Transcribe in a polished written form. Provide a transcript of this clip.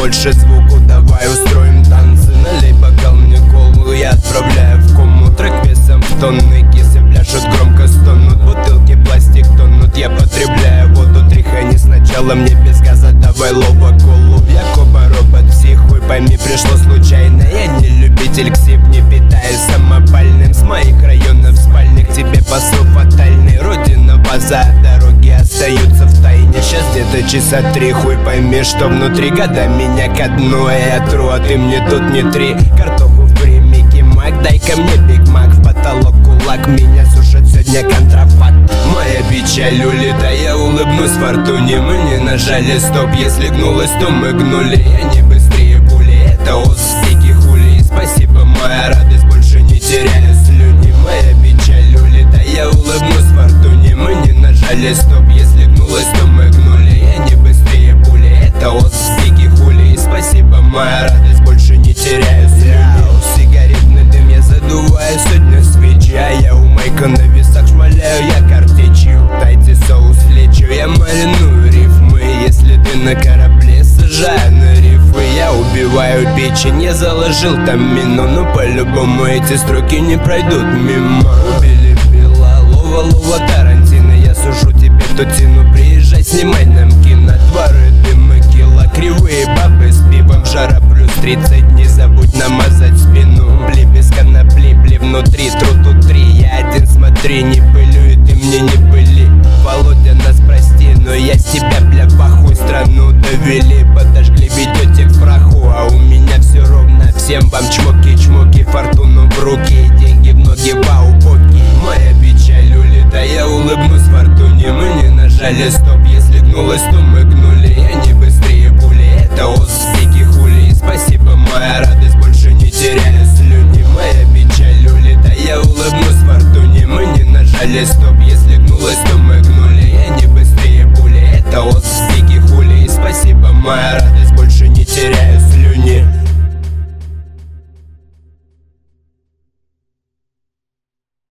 больше звуку, давай устроим танцы. Налей бокал мне колу, я отправляю в кому. Трек весом в тонны, кисы пляшут, громко стонут. Бутылки пластик тонут, я потребляю воду. Тряхани сначала мне без газа, давай лоба колу. Якоба робот, психуй, пойми, пришло случайно. Я не любитель ксип, не питаюсь самопальным. С моих районов спальник тебе посыл фатальный. Родина база, дороги остаются в тайне. Сейчас где-то часа 3, хуй пойми, что внутри. Года меня ко дну, я тру, а ты мне тут не три. Картоху фри, Микки Мак, дай-ка мне Биг Мак. В потолок кулак, меня сушит сегодня контрафакт. Моя печаль улетая, я улыбнусь фортуне. Мы не нажали стоп, если гнулась, то мы гнули. Я не быстрее пули, это успехи хули. Спасибо, моя радость, больше не теряю слюни. Моя печаль улетая, я улыбнусь фортуне. Мы не нажали стоп, если гнулась, то мы гнули. Я не быстрее пули, это успехи хули. Спасибо, моя радость, больше не теряю слюни. Сигаретный дым я задуваю, сегодня свечи. А я у Майка на весах шмаляю, я картечью. Дайте соус лечу, я мариную рифмы. Если ты на корабле, сажаю на рифы. Я убиваю печень, я заложил там мину. Но по-любому эти строки не пройдут мимо. Убили Белла, лова Тарантино. Я сужу тебе тутину, приезжай, снимай нам кино. Дворы, дымы, кило, кривые бабы с пивом. Жара плюс 30, не забудь намазать спину. Бли без конопли, бли внутри, тру тут 3. Я один, смотри, не пылю, и ты мне не пыли. Володя, нас прости, но я с тебя, бля, похуй. Страну довели, подожгли, ведете к праху. А у меня все ровно, всем вам чмоки-чмоки. Фортуну в руки, деньги в ноги, вау, поки. Моя печаль улетая, я улыбнусь фортуне. Мы не нажали стоп, если гнулась, то мы гнули.